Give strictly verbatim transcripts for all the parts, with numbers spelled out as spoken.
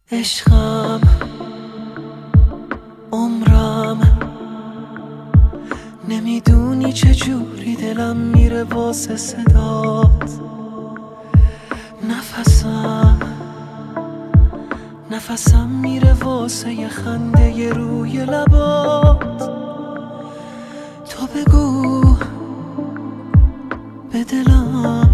عشقم، عمرم، نمیدونی چجوری دلم میره واسه صدات. نفسم نفسم میره واسه یه خنده ی روی لبات. تو بگو به دلم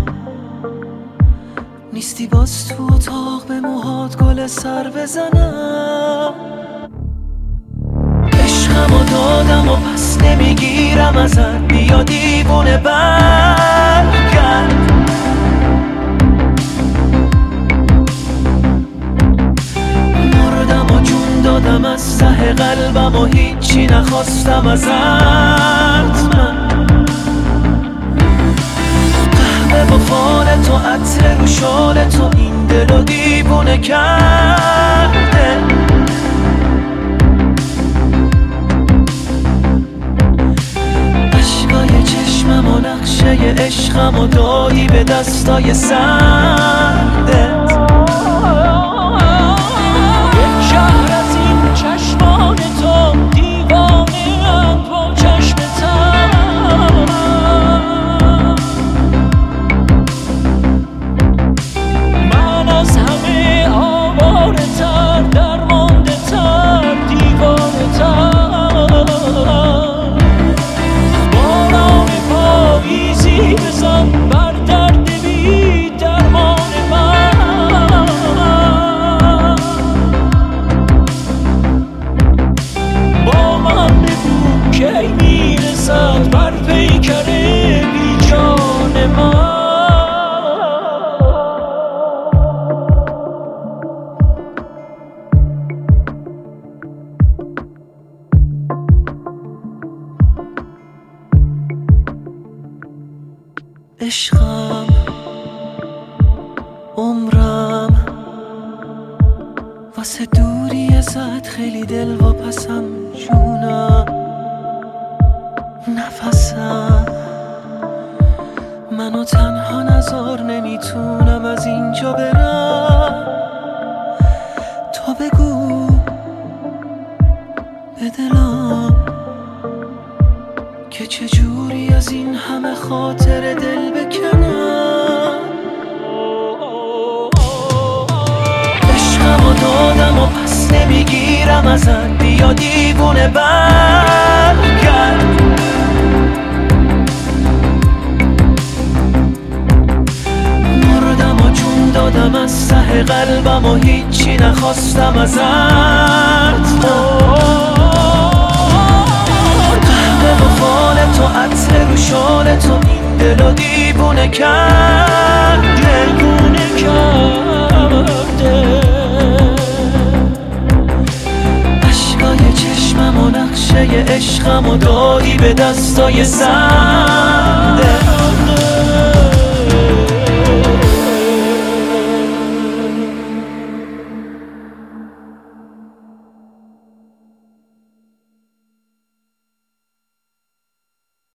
نیستی باز تو اتاق به موهات گل سر بزنم. عشقمو دادم و پس نمیگیرم ازت، بیا دیوونه برگرد. مردم و جون دادم از ته قلبم و هیچی نخواستم ازت. من قهوه با فال تو، عطر رو شال تو، این دلو دیوونه کرده. عشقای چشمم و نقشه عشقم و دادی به دستای سردت. یک شهر از این چشمان تو، دیوانه ام با چشمتم. من از همه آواره تر، درمانده تر، دیوانه تر. باران پاییزی بزن بر درد بی درمان من. با من بگو کی میرسد بر پیکر بی جان من. عشقم، عمرم، واسه دوری ازت خیلی دل واپسم جونم. نفسم منو تنها نذار، نمیتونم از اینجا برم. تو بگو به دلم که چجوری از این همه خاطر دل بکنم. عشقمو دادم و پس نمیگیرم ازت، بیا دیوونه برگرد. مردم و جون دادم از ته قلبم و هیچی نخواستم ازت. تو عطر رو شال تو، این دلو دیوونه کرده. دیوونه کرده. عشقای چشمم و نقشه عشقم و دادی به دستای سردت.